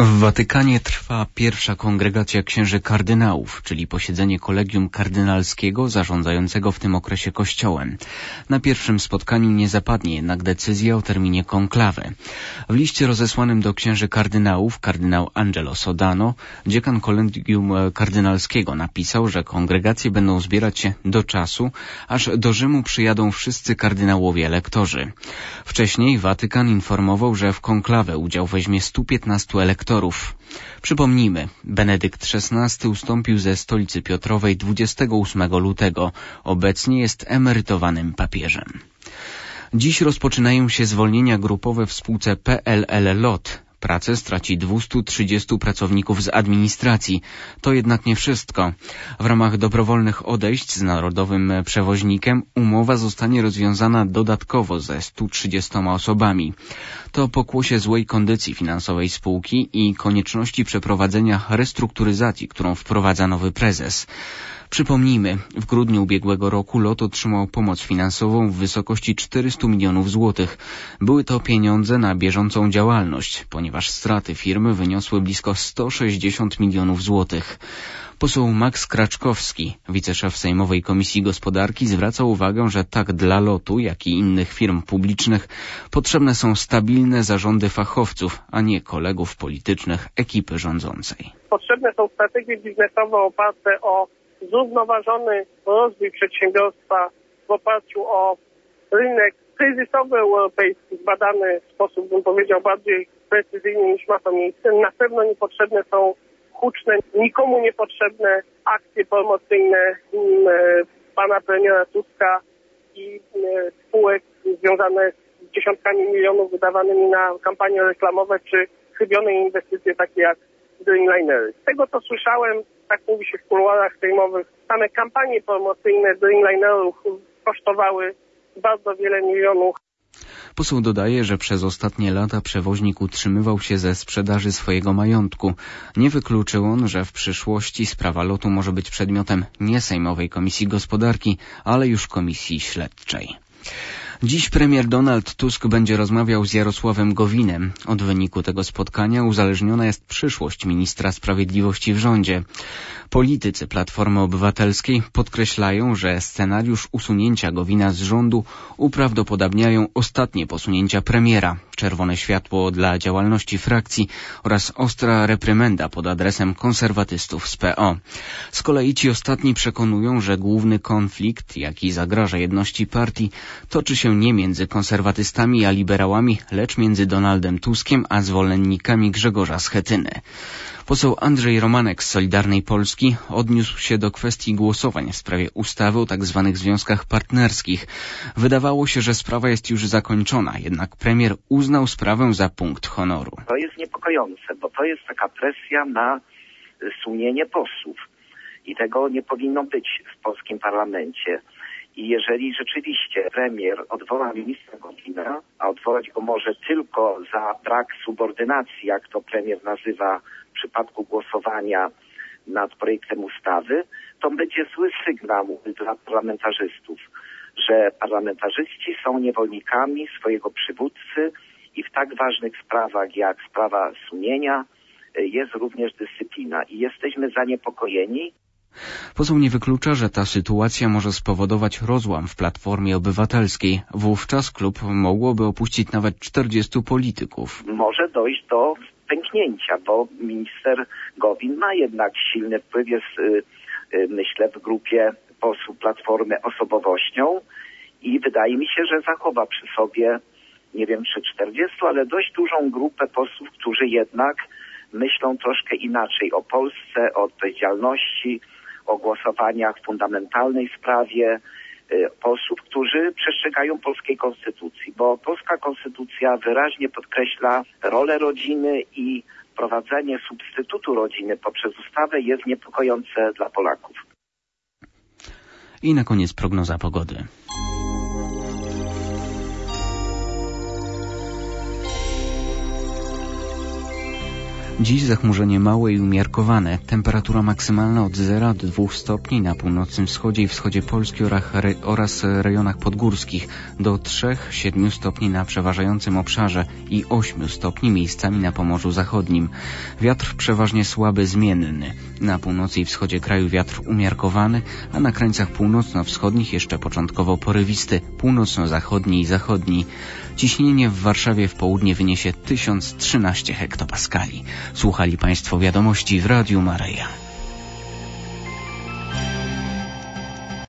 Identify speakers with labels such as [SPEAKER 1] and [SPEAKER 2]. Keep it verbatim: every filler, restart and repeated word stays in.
[SPEAKER 1] W Watykanie trwa pierwsza kongregacja księży kardynałów, czyli posiedzenie kolegium kardynalskiego zarządzającego w tym okresie kościołem. Na pierwszym spotkaniu nie zapadnie jednak decyzja o terminie konklawy. W liście rozesłanym do księży kardynałów kardynał Angelo Sodano, dziekan kolegium kardynalskiego, napisał, że kongregacje będą zbierać się do czasu, aż do Rzymu przyjadą wszyscy kardynałowie elektorzy. Wcześniej Watykan informował, że w konklawę udział weźmie stu piętnastu elektorów. Przypomnijmy, Benedykt szesnasty ustąpił ze stolicy Piotrowej dwudziestego ósmego lutego. Obecnie jest emerytowanym papieżem. Dziś rozpoczynają się zwolnienia grupowe w spółce P L L LOT. Pracę straci dwieście trzydziestu pracowników z administracji. To jednak nie wszystko. W ramach dobrowolnych odejść z narodowym przewoźnikiem umowa zostanie rozwiązana dodatkowo ze stu trzydziestoma osobami. To pokłosie złej kondycji finansowej spółki i konieczności przeprowadzenia restrukturyzacji, którą wprowadza nowy prezes. Przypomnijmy, w grudniu ubiegłego roku LOT otrzymał pomoc finansową w wysokości czterystu milionów złotych. Były to pieniądze na bieżącą działalność, ponieważ straty firmy wyniosły blisko sto sześćdziesiąt milionów złotych. Poseł Max Kraczkowski, wiceszef Sejmowej Komisji Gospodarki, zwraca uwagę, że tak dla lotu, jak i innych firm publicznych potrzebne są stabilne zarządy fachowców, a nie kolegów politycznych ekipy rządzącej.
[SPEAKER 2] Potrzebne są strategie biznesowe oparte o zrównoważony rozwój przedsiębiorstwa w oparciu o rynek kryzysowy europejski, zbadany w sposób, bym powiedział, bardziej precyzyjny niż ma to miejsce. Na pewno niepotrzebne są huczne, nikomu niepotrzebne akcje promocyjne pana premiera Tuska i spółek związane z dziesiątkami milionów wydawanymi na kampanie reklamowe czy chybione inwestycje takie jak Dreamlinery. Z tego co słyszałem, tak mówi się w kuluarach sejmowych, same kampanie promocyjne Dreamlinerów kosztowały bardzo wiele milionów.
[SPEAKER 1] Poseł dodaje, że przez ostatnie lata przewoźnik utrzymywał się ze sprzedaży swojego majątku. Nie wykluczył on, że w przyszłości sprawa lotu może być przedmiotem nie Sejmowej Komisji Gospodarki, ale już Komisji Śledczej. Dziś premier Donald Tusk będzie rozmawiał z Jarosławem Gowinem. Od wyniku tego spotkania uzależniona jest przyszłość ministra sprawiedliwości w rządzie. Politycy Platformy Obywatelskiej podkreślają, że scenariusz usunięcia Gowina z rządu uprawdopodobniają ostatnie posunięcia premiera, czerwone światło dla działalności frakcji oraz ostra reprymenda pod adresem konserwatystów z P O. Z kolei ci ostatni przekonują, że główny konflikt, jaki zagraża jedności partii, toczy się nie między konserwatystami a liberałami, lecz między Donaldem Tuskiem a zwolennikami Grzegorza Schetyny. Poseł Andrzej Romanek z Solidarnej Polski odniósł się do kwestii głosowań w sprawie ustawy o tak zwanych związkach partnerskich. Wydawało się, że sprawa jest już zakończona, jednak premier uznał sprawę za punkt honoru.
[SPEAKER 3] To jest niepokojące, bo to jest taka presja na sumienie posłów i tego nie powinno być w polskim parlamencie. I jeżeli rzeczywiście premier odwoła ministra Gowina, a odwołać go może tylko za brak subordynacji, jak to premier nazywa w przypadku głosowania nad projektem ustawy, to będzie zły sygnał dla parlamentarzystów, że parlamentarzyści są niewolnikami swojego przywódcy i w tak ważnych sprawach jak sprawa sumienia jest również dyscyplina i jesteśmy zaniepokojeni.
[SPEAKER 1] Poseł nie wyklucza, że ta sytuacja może spowodować rozłam w Platformie Obywatelskiej. Wówczas klub mogłoby opuścić nawet czterdziestu polityków.
[SPEAKER 3] Może dojść do pęknięcia, bo minister Gowin ma jednak silny wpływ, jest myślę w grupie posłów Platformy osobowością i wydaje mi się, że zachowa przy sobie, nie wiem czy czterdziestu, ale dość dużą grupę posłów, którzy jednak myślą troszkę inaczej o Polsce, o odpowiedzialności, o głosowaniach w fundamentalnej sprawie, posłów, którzy przestrzegają polskiej konstytucji, bo polska konstytucja wyraźnie podkreśla rolę rodziny i wprowadzenie substytutu rodziny poprzez ustawę jest niepokojące dla Polaków.
[SPEAKER 1] I na koniec prognoza pogody. Dziś zachmurzenie małe i umiarkowane. Temperatura maksymalna od zera do dwóch stopni na północnym wschodzie i wschodzie Polski oraz rejonach podgórskich, do trzech do siedmiu stopni na przeważającym obszarze i ośmiu stopni miejscami na Pomorzu Zachodnim. Wiatr przeważnie słaby, zmienny. Na północy i wschodzie kraju wiatr umiarkowany, a na krańcach północno-wschodnich jeszcze początkowo porywisty, północno-zachodni i zachodni. Ciśnienie w Warszawie w południe wyniesie tysiąc trzynaście hektopaskali. Słuchali Państwo wiadomości w Radiu Maryja.